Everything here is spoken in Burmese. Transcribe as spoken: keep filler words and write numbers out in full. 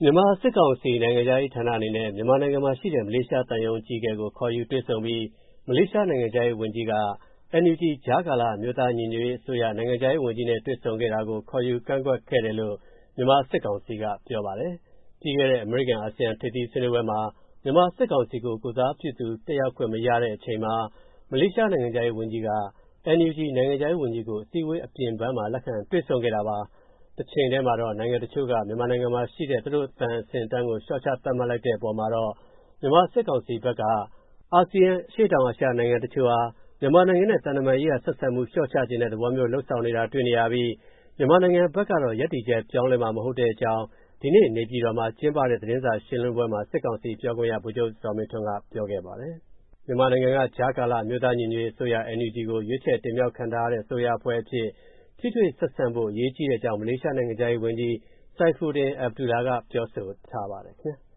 မြန်မာစစ်ကောင်စီနိုင်ငံခြားရေးဌာနအနေနဲ့မြန်မာနိုင်ငံမှာရှိတဲ့မလေးရှားသံရုံးအကြီးအကဲကိုခေါ်ယူတွေ့ဆုံပြီးမလေးရှားနိုင်ငံခြားရေးဝန်ကြီးက အန်ယူဂျီ ကြားကာလအမျိုးသားညီညွတ်ရေးအစိုးရနိုင်ငံခြားရေးဝန်ကြီးနဲ့တွေ့ဆုံခဲ့တာကိုခေါ်ယူကန့်ကွက်ခဲ့တယ်လို့မြန်မာစစ်ကောင်စီကပြောပါတယ်။ပြီးခဲ့တဲ့အမေရိကန်အာဆီယံထိပ်သီးဆွေးနွေးပွဲမှာမြန်မာစစ်ကောင်စီကိုကိုယ်စားပြုသူတက်ရောက်ခွင့်မရတဲ့အချိန်မှာမလေးရှားနိုင်ငံခြားရေးဝန်ကြီးက အန်ယူဂျီ နိုင်ငံခြားရေးဝန်ကြီးကိုအစည်းအဝေးအပြင်ပန်းမှာလက်ခံတွေ့ဆုံခဲ့တာပါ။တစ်ချိန်တည်းမှာတော့နိုင်ငံတချို့ကမြန်မာနိုင်ငံမှာရှိတဲ့သူတို့သံအဆင့်အတန်းကိုလျှော့ချသတ်မှတ်လိုက်တဲ့အပေါ်မှာတော့မြန်မာစစ်ကောင်စီဘက်ကအာဆီယံအရှေ့တောင်အာရှနိုင်ငံတချို့ဟာမြန်မာနိုင်ငံနဲ့သံတမန်ရေးရာဆက်ဆံမှုလျှော့ချခြင်းတဲ့သဘောမျိုးလှုပ်ဆောင်နေတာတွေ့နေရပြီးမြန်မာနိုင်ငံဘက်ကတော့ရပ်တည်ချက်ပြောင်းလဲမှာမဟုတ်တဲ့အကြောင်းဒီနေ့နေပြည်တော်မှာကျင်းပတဲ့သတင်းစာရှင်းလင်းပွဲမှာစစ်ကောင်စီပြောခွင့်ရဗိုလ်ချုပ်ဇော်မင်းထွန်းကပြောခဲ့ပါတယ်။မြန်မာနိုင်ငံကကြားကာလအမျိုးသားညီညွတ်ရေးအစိုးရ အန်ယူဂျီ ကိုရွေးချယ်တင်မြှောက်ခံထားရတဲ့အစိုးရအဖွဲ့အဖြစ်ထိတွေ့ဆက်ဆံဖို့အရေးကြီးတဲ့အကြောင်းမလေးရှားနိုင်ငံခြားရေးဝန်ကြီး Saifuddin Abdullah ကပြောဆိုထားပါတယ်ခင်ဗျာ။